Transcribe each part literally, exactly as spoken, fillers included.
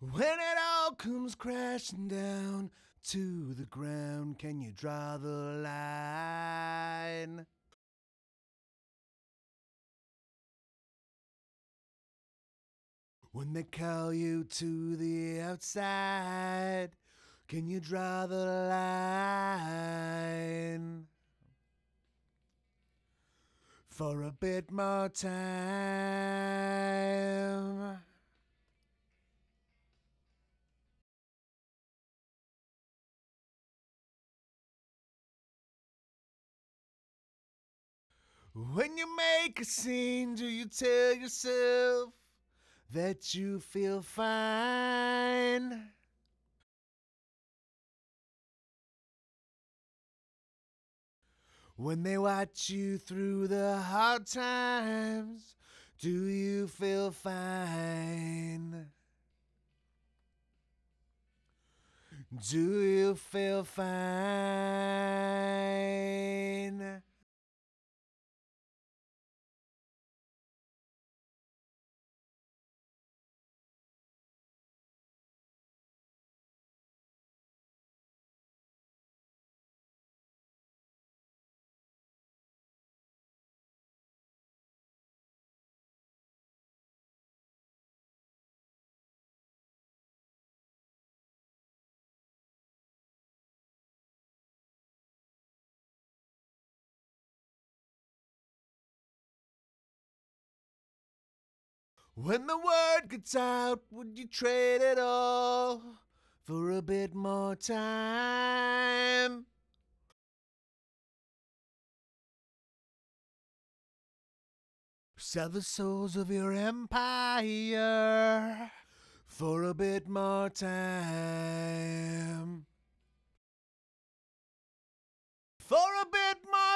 When it all comes crashing down to the ground, can you draw the line? When they call you to the outside, can you draw the line? For a bit more time. When you make a scene, do you tell yourself that you feel fine? When they watch you through the hard times, do you feel fine? Do you feel fine? When the word gets out, would you trade it all for a bit more time? Sell the souls of your empire for a bit more time. For a bit more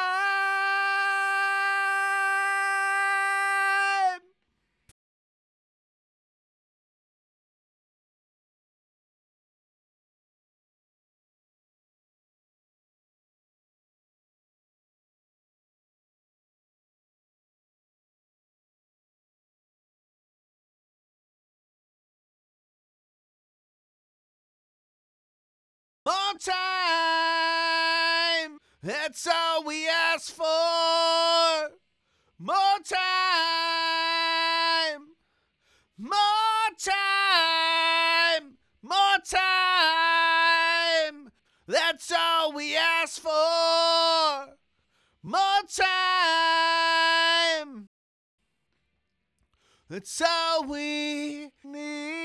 time. More time. That's all we ask for. More time. More time. More time. That's all we ask for. More time. That's all we need.